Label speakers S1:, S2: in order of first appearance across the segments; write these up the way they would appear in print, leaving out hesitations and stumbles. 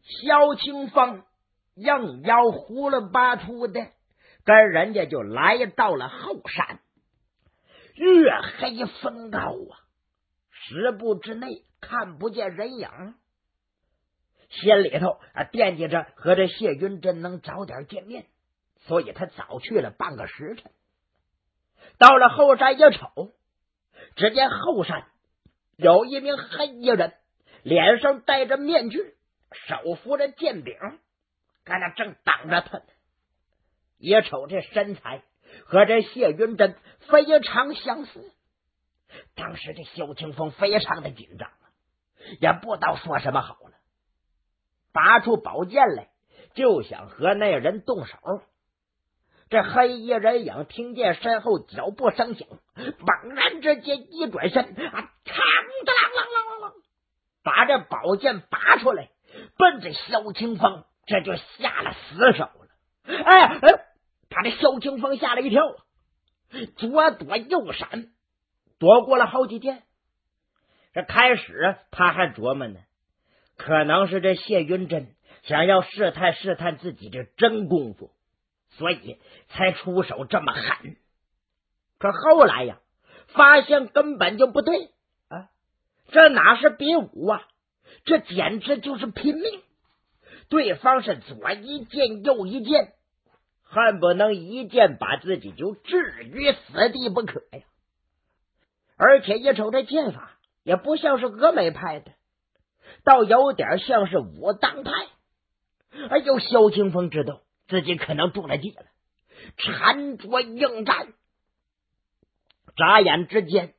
S1: 萧清风硬要呼了巴秃的跟人家就来到了后山。月黑风高啊，10步之内看不见人影，心里头惦记着和这谢云珍能早点见面，所以他早去了半个时辰。到了后山一瞅，只见后山有一名黑衣人，脸上戴着面具，手扶着剑柄，看他正挡着他呢。一瞅这身材和这谢云珍非常相似，当时这萧清风非常的紧张，也不知道说什么好了，拔出宝剑来就想和那人动手。这黑衣人影听见身后脚步声响，猛然之间一转身，嘡啷，把这宝剑拔出来，奔着萧清风这就下了死手了。把这萧清风吓了一跳，左躲右闪，躲过了好几天。这开始他还琢磨呢，可能是这谢云珍想要试探试探自己的真功夫，所以才出手这么狠。可后来呀，发现根本就不对啊，这哪是比武啊，这简直就是拼命。对方是左一剑右一剑，恨不能一剑把自己就置于死地不可呀。而且一瞅这剑法也不像是峨眉派的，倒有点像是武当派。哎呦，萧清风知道自己可能中了计了，缠着应战。眨眼之间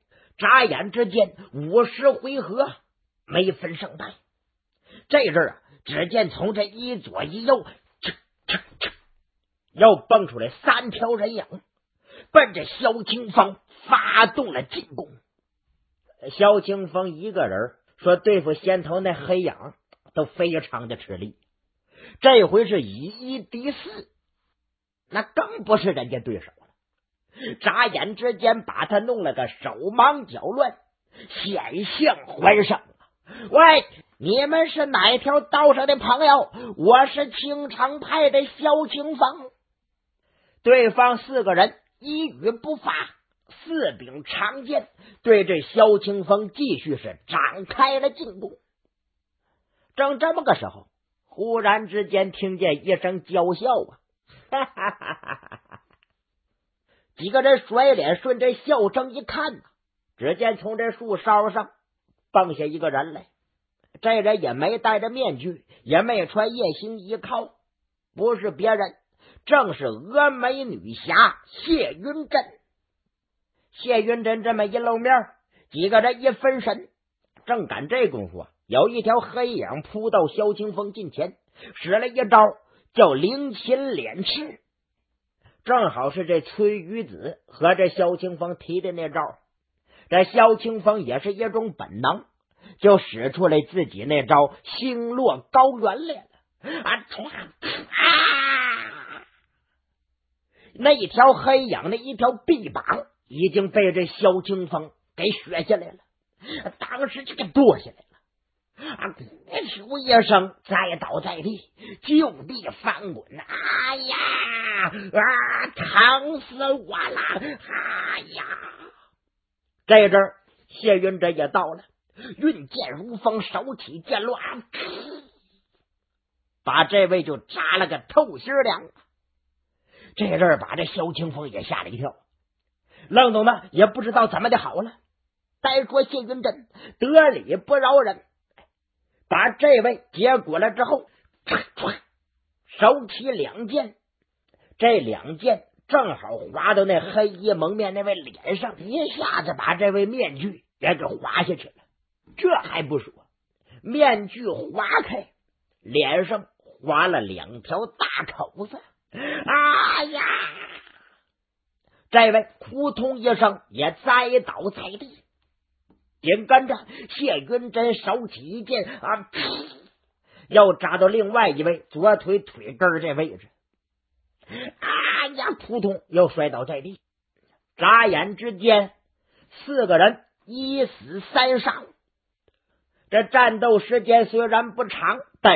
S1: 50回合没分胜败。这阵啊，只见从这一左一右又蹦出来3条人影，奔着萧清风发动了进攻。萧清风一个人说对付先头那黑影都非常的吃力，这回是以1敌4，那更不是人家对手了。眨眼之间把他弄了个手忙脚乱，险象环生。喂，你们是哪条道上的朋友？我是青城派的萧清风。对方4个人一语不发，4柄长剑对这萧清风继续是展开了进攻。正这么个时候，忽然之间听见一声娇笑啊！哈哈哈哈哈！几个人甩脸顺着笑声一看，只见从这树梢上蹦下一个人来。这人也没戴着面具，也没穿夜行衣靠，不是别人，正是峨眉女侠谢云珍。谢云珍这么一露面，几个人一分神，正赶这功夫，有一条黑影扑到萧清风近前，使了一招叫灵禽敛翅，正好是这崔玉子和这萧清风提的那招。这萧清风也是一种本能，就使出来自己那招星落高原来了。那一条黑影的一条臂膀已经被这萧清风给削下来了，当时就给剁下来了。呼一声栽倒在地，就地翻滚。哎呀疼死我了！哎呀！这阵儿谢云珍也到了，运剑如风，手起剑落，把这位就扎了个透心凉。这阵儿把这萧清风也吓了一跳，愣懂的也不知道怎么的好了。再说谢云珍得理不饶人，把这位结果了之后，手起2剑，这2剑正好划到那黑衣蒙面那位脸上，一下子把这位面具也给划下去了。这还不说，面具划开，脸上划了2条大口子。哎呀！这位扑通一声也栽倒在地。紧跟着谢云珍手起一剑又扎到另外一位左腿腿根这位置。哎呀！扑通又摔倒在地。眨眼之间4个人1死3伤。这战斗时间虽然不长，但是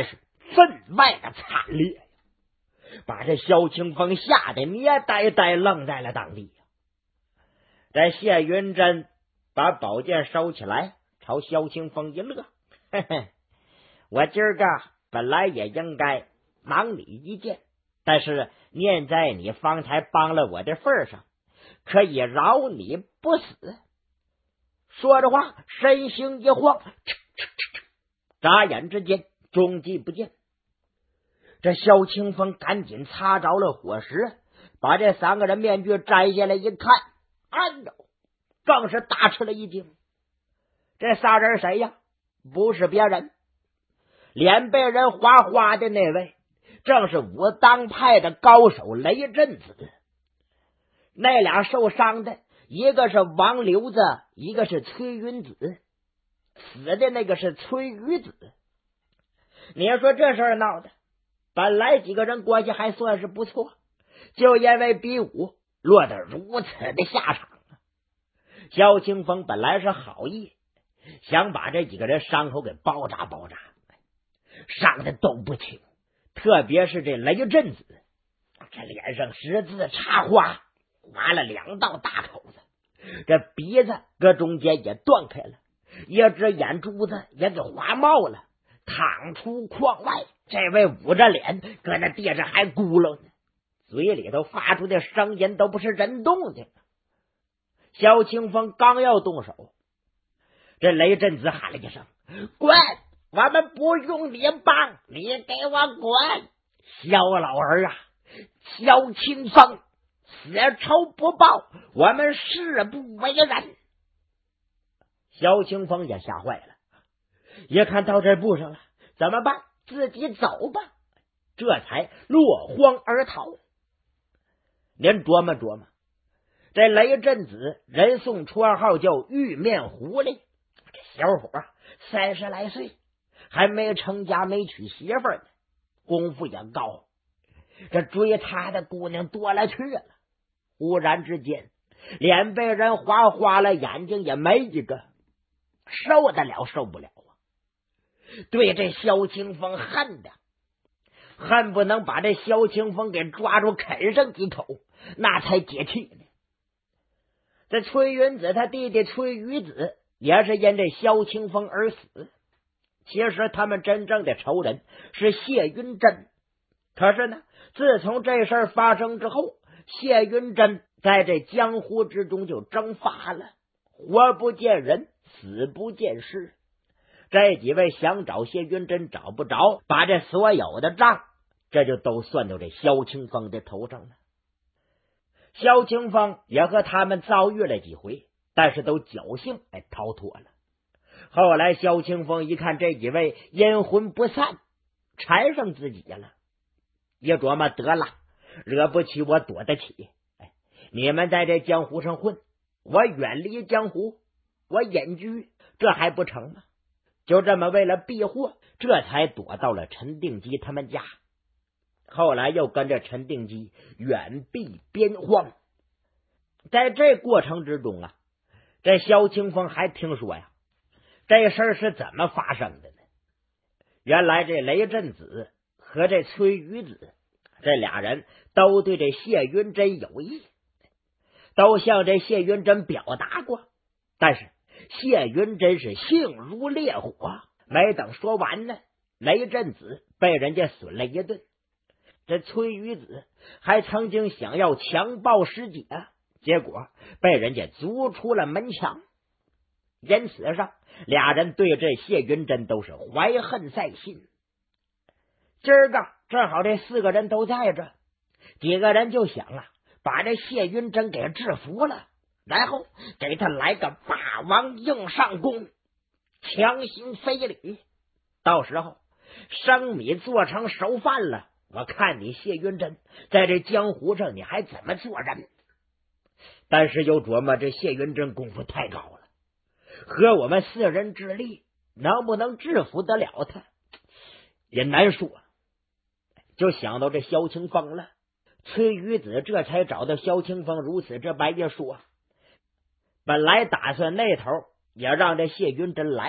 S1: 分外的惨烈，把这萧清风吓得咩呆呆愣在了当地。这谢云珍把宝剑收起来，朝萧清风一乐，嘿嘿，我今儿个本来也应该忙你一件，但是念在你方才帮了我的份上，可以饶你不死。说着话，身形一晃，眨眼之间踪迹不见。这萧清风赶紧擦着了火石，把这三个人面具摘下来一看，哎呦，更是大吃了一惊。这仨人谁呀？不是别人，脸被人划花的那位，正是武当派的高手雷震子。那俩受伤的，一个是王瘤子，一个是崔云子，死的那个是崔鱼子。你说这事儿闹的，本来几个人关系还算是不错，就因为比武落得如此的下场。萧清风本来是好意，想把这几个人伤口给包扎包扎，伤的都不轻，特别是这雷震子，这脸上十字插花，划了2道大口子，这鼻子搁中间也断开了，一只眼珠子也给划冒了，淌出眶外。这位捂着脸搁那地上还咕噜呢，嘴里头发出的声音都不是人动静。萧清风刚要动手，这雷震子喊了一声：“滚！我们不用你帮，你给我滚！”萧老儿啊，萧清风，此仇不报，我们誓不为人。萧清风也吓坏了，一看到这步上了，怎么办？自己走吧，这才落荒而逃。您琢磨琢磨，这雷震子人送绰号叫玉面狐狸，这小伙30来岁，还没成家没娶媳妇呢，功夫也高，这追他的姑娘多了去了。忽然之间，脸被人划花了，眼睛也没一个，受得了受不了啊！对这萧清风恨不能把这萧清风给抓住啃上几口，那才解气呢。这崔云子他弟弟崔鱼子也是因这萧清风而死。其实他们真正的仇人是谢云珍，可是呢，自从这事儿发生之后，谢云珍在这江湖之中就蒸发了，活不见人，死不见尸。这几位想找谢云珍找不着，把这所有的账这就都算到这萧清风的头上了。萧清风也和他们遭遇了几回，但是都侥幸逃脱了。后来萧清风一看这几位阴魂不散，缠上自己了，一琢磨得了，惹不起我躲得起。你们在这江湖上混，我远离江湖，我隐居，这还不成吗？就这么为了避祸，这才躲到了陈定基他们家。后来又跟着陈定基远避边荒。在这过程之中啊，这萧清风还听说呀，这事儿是怎么发生的呢？原来这雷震子和这崔鱼子这俩人都对这谢云珍有意，都向这谢云珍表达过，但是谢云珍是性如烈火，没等说完呢，雷震子被人家损了一顿。这崔鱼子还曾经想要强暴师姐，结果被人家逐出了门墙。因此上，俩人对这谢云珍都是怀恨在心。今儿个正好这4个人都在这，几个人就想啊，把这谢云珍给制服了，然后给他来个霸王硬上弓，强行非礼。到时候生米做成熟饭了，我看你谢云珍在这江湖上你还怎么做人。但是又琢磨这谢云珍功夫太高了，和我们4人之力能不能制服得了他也难说。就想到这萧清风了，崔鱼子这才找到萧清风如此这般一说。本来打算那头也让这谢云珍来，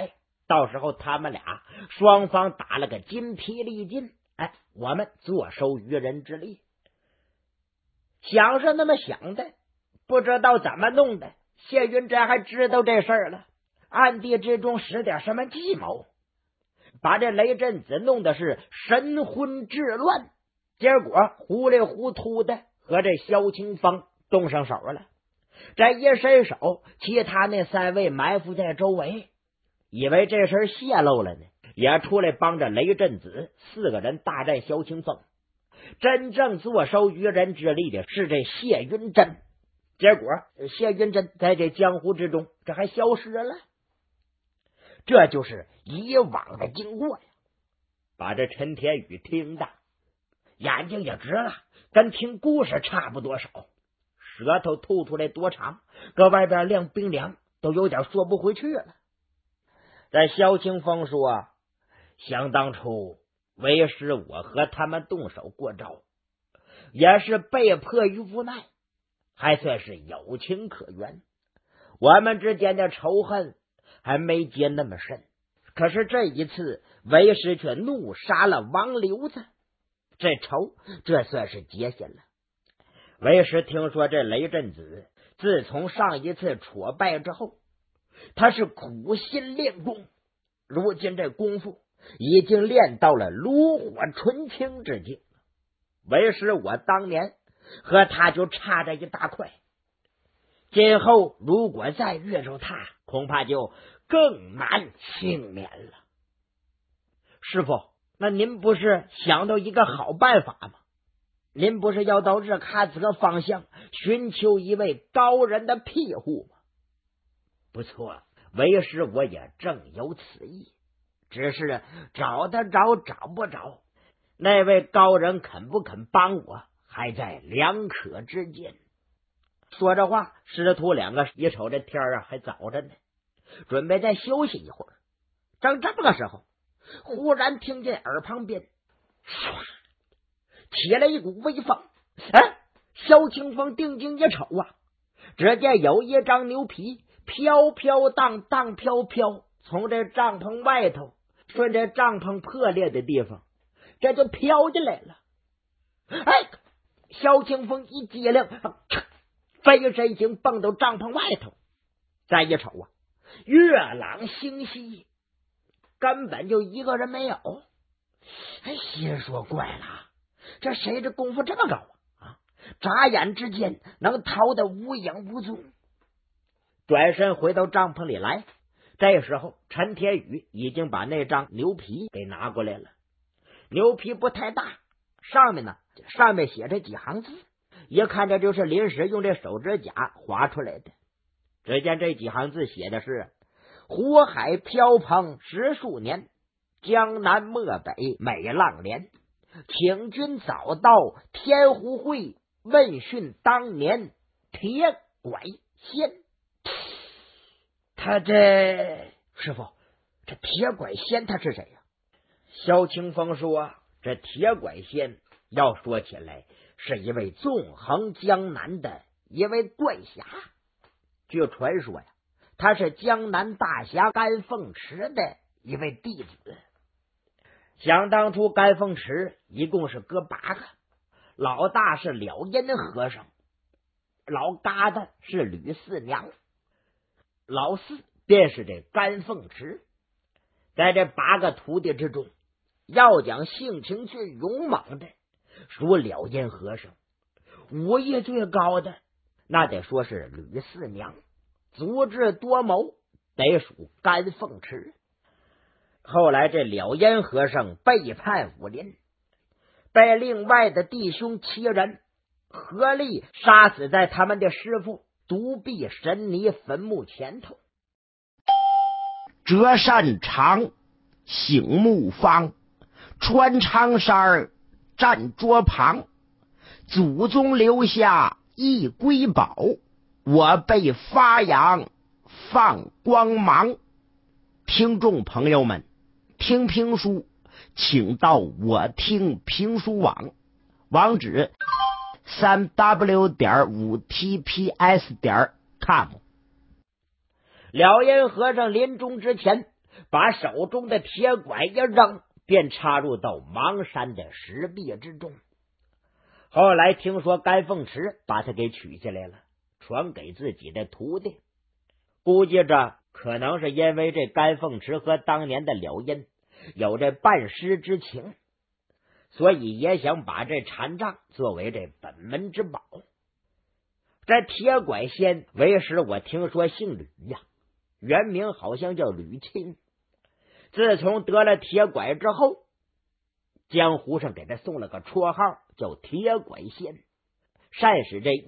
S1: 到时候他们俩双方打了个筋疲力尽，我们坐收渔人之利。想是那么想的，不知道怎么弄的，谢云珍还知道这事儿了，暗地之中使点什么计谋，把这雷震子弄的是神魂志乱，结果糊里糊涂的和这萧清风动上手了。这一伸手，其他那3位埋伏在周围，以为这事泄露了呢，也出来帮着雷震子4个人大战萧清风。真正坐收渔人之利的是这谢云珍，结果谢云珍在这江湖之中这还消失了。这就是以往的经过呀。把这陈天宇听的眼睛也直了，跟听故事差不多少，舌头吐出来多长，搁外边晾冰凉，都有点说不回去了。在萧清风说，想当初为师我和他们动手过招，也是被迫于无奈，还算是有情可原，我们之间的仇恨还没结那么深。可是这一次为师却怒杀了王刘子，这仇这算是结下了。为师听说这雷震子自从上一次挫败之后，他是苦心练功，如今这功夫已经练到了炉火纯青之境。为师我当年和他就差着一大块，今后如果再遇着他，恐怕就更难幸免了。师傅，那您不是想到一个好办法吗？您不是要到日喀则方向寻求一位高人的庇护吗？不错，为师我也正有此意，只是找得着找不着，那位高人肯不肯帮我，还在两可之间。说着话，师徒2个一瞅这天还早着呢，准备再休息一会儿。正这么个时候，忽然听见耳旁边唰起了一股微风。萧清风定睛一瞅只见有一张牛皮飘飘荡荡飘飘，从这帐篷外头顺着帐篷破裂的地方这就飘进来了。萧清风一激灵，飞身形蹦到帐篷外头，再一瞅月朗星稀，根本就一个人没有。心说怪了，这谁这功夫这么高眨眼之间能逃得无影无踪。转身回到帐篷里来，这时候陈天宇已经把那张牛皮给拿过来了。牛皮不太大，上面写着几行字，一看这就是临时用这手指甲划出来的。只见这几行字写的是：湖海飘蓬10数年，江南漠北美浪连，请君早到天湖会，问讯当年铁拐仙。他这师傅，这铁拐仙他是谁呀？萧清风说，这铁拐仙要说起来是一位纵横江南的一位怪侠。据传说他是江南大侠甘凤池的一位弟子。想当初甘凤池一共是哥8个，老大是了因和尚，老疙瘩是吕四娘，老四便是这甘凤池。在这8个徒弟之中，要讲性情最勇猛的属了因和尚，武艺最高的那得说是吕四娘，足智多谋得属甘凤池。后来这了因和尚背叛武林，被另外的弟兄7人合力杀死在他们的师傅独臂神尼坟墓前头。
S2: 折扇长，醒木方，穿长衫，站桌旁，祖宗留下一瑰宝，我被发扬放光芒。听众朋友们，听评书请到我听评书网，网址3w.5tps.com。
S1: 了因和尚临终之前把手中的铁拐一扔，便插入到邙山的石壁之中。后来听说甘凤池把他给取下来了，传给自己的徒弟，估计着可能是因为这甘凤池和当年的了因有这半师之情，所以也想把这禅杖作为这本门之宝。这铁拐仙为师我听说姓吕呀，原名好像叫吕钦。自从得了铁拐之后，江湖上给他送了个绰号叫铁拐仙，善使这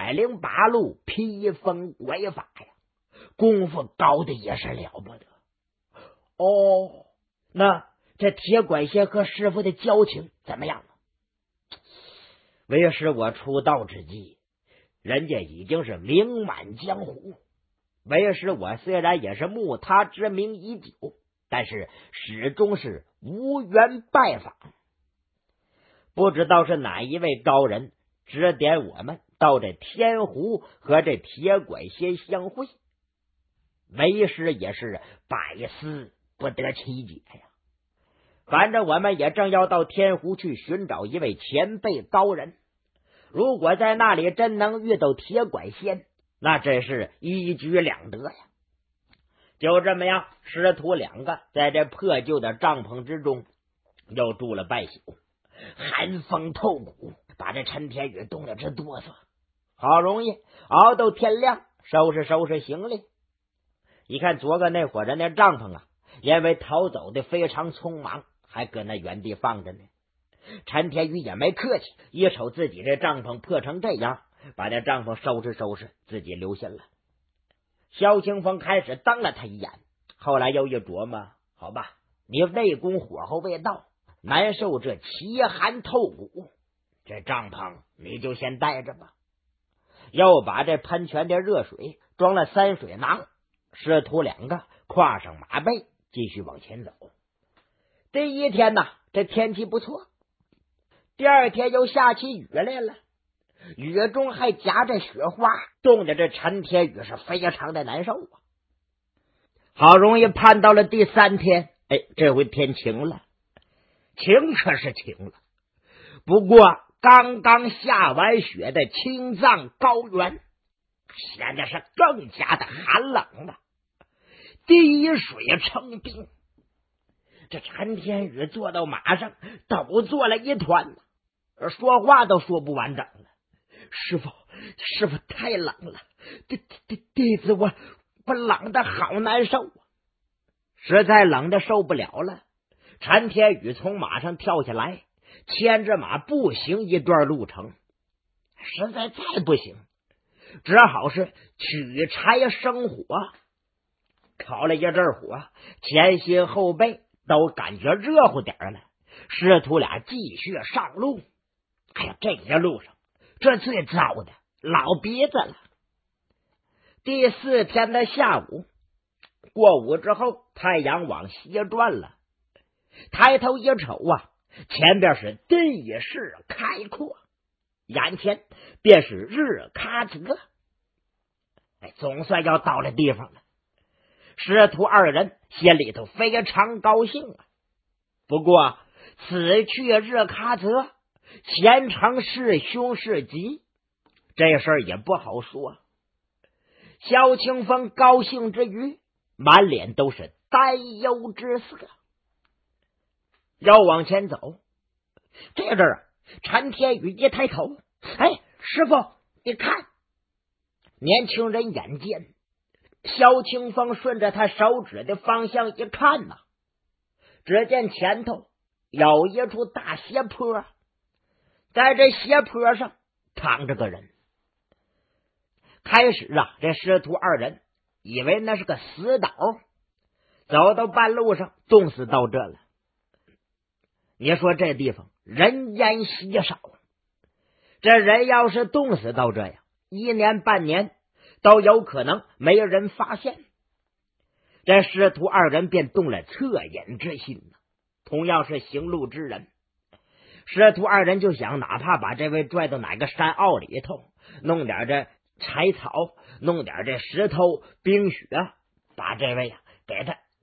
S1: 108路披风拐法呀，功夫高的也是了不得。哦，那这铁拐仙和师傅的交情怎么样呢？为师我出道之际，人家已经是名满江湖，为师我虽然也是慕他之名已久，但是始终是无缘拜访。不知道是哪一位高人指点我们到这天湖和这铁拐仙相会，为师也是百思不得其解呀。反正我们也正要到天湖去寻找一位前辈高人，如果在那里真能遇到铁拐仙，那真是一举两得呀。就这么样，师徒两个在这破旧的帐篷之中又住了半宿，寒风透骨，把这陈天宇冻得直哆嗦。好容易熬到天亮，收拾行李，一看昨个那伙人的帐篷啊，因为逃走的非常匆忙，还搁那原地放着呢。陈天宇也没客气，一瞅自己这帐篷破成这样，把这帐篷收拾，自己留下了。萧清风开始瞪了他一眼，后来又一琢磨，好吧，你内功火候未到，难受这奇寒透骨，这帐篷你就先带着吧。又把这喷泉的热水装了3水囊，师徒两个跨上马背，继续往前走。第一天呢，这天气不错，第二天又下起雨来了，雨中还夹着雪花，冻得这陈天宇是非常的难受啊。好容易盼到了第3天，这回天晴了，晴可是晴了，不过刚刚下完雪的青藏高原显得是更加的寒冷了，滴水成冰。这陈天宇坐到马上抖作了一团，说话都说不完整了。师傅太冷了，弟子我冷的好难受啊！实在冷的受不了了，陈天宇从马上跳下来，牵着马步行一段路程，实在再不行，只好是取柴生火。烤了一阵火，前心后背都感觉热乎点了，师徒俩继续上路。哎呀，这一路上这最糟的老鼻子了。第4天的下午，过午之后，太阳往西转了，抬头一瞅啊，前边是地势开阔，眼前便是日喀则。总算要到了地方了。师徒二人心里头非常高兴啊。不过此去日喀则，前程是凶是吉，这事儿也不好说。萧清风高兴之余，满脸都是担忧之色。要往前走，这阵儿陈天宇一抬头，师傅你看。年轻人眼尖，萧清风顺着他手指的方向一看呐，只见前头有一处大斜坡，在这斜坡上躺着个人。开始啊，这师徒二人以为那是个死岛，走到半路上冻死到这了。你说这地方人烟稀少，这人要是冻死到这样，1年半年都有可能没人发现。这师徒二人便动了恻隐之心，同样是行路之人，师徒二人就想，哪怕把这位拽到哪个山坳里头，弄点这柴草，弄点这石头冰雪，把这位给他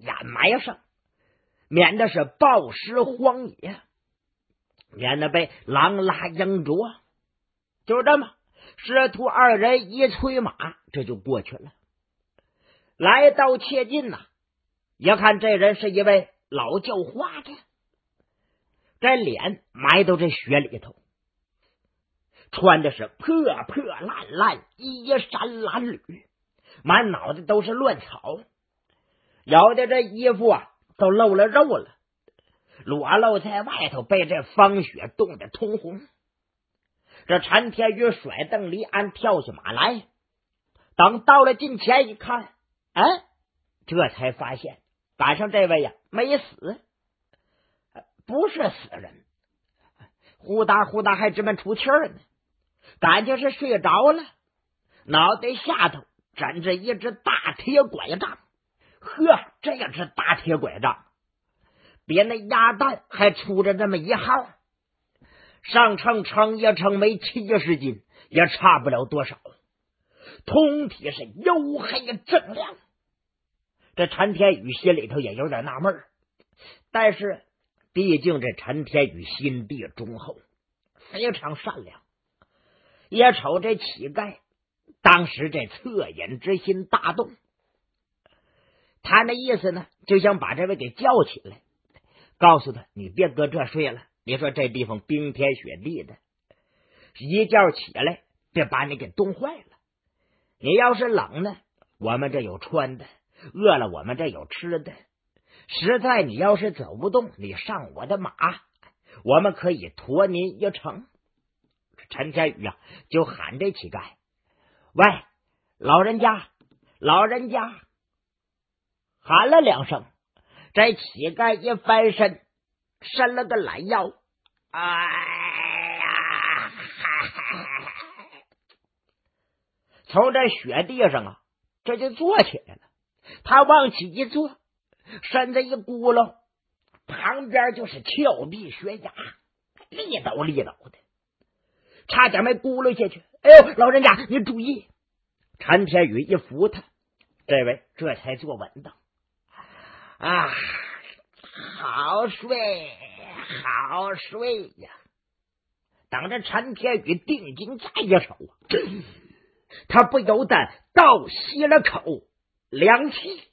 S1: 掩埋上，免得是暴尸荒野，免得被狼拉鹰啄。就这么，师徒二人一催马，这就过去了。来到切近呐，一看这人是一位老叫花子，这脸埋到这雪里头，穿的是破破烂烂衣衫褴褛，满脑袋都是乱草，有的这衣服啊都露了肉了，裸露在外头，被这风雪冻得通红。这陈天宇甩蹬离鞍，跳下马来，等到了近前一看，这才发现赶上这位呀没死，不是死人，呼哒呼哒还直闷出气儿呢，感情是睡着了，脑袋下头枕着一只大铁拐杖。这只大铁拐杖比那鸭蛋还粗着这么一号，上称也称为70斤，也差不了多少，通体是黝黑锃亮。这陈天宇心里头也有点纳闷，但是毕竟这陈天宇心地忠厚，非常善良，也瞅这乞丐当时这恻隐之心大动，他那意思呢，就想把这位给叫起来，告诉他你别搁这睡了，你说这地方冰天雪地的，一觉起来别把你给冻坏了，你要是冷呢，我们这有穿的，饿了我们这有吃的，实在你要是走不动，你上我的马，我们可以驮您一程。陈天宇啊就喊这乞丐，喂，老人家，老人家，喊了2声，这乞丐一翻身，伸了个懒腰，从这雪地上啊这就坐起来了。他往起一坐，身子一咕噜，旁边就是峭壁悬崖，立倒立倒的，差点没咕噜下去。哎呦，老人家你注意！陈天宇一扶他，这位这才坐稳当。好睡好睡呀！等着陈天宇定睛再一瞅，他不由得倒吸了口凉气。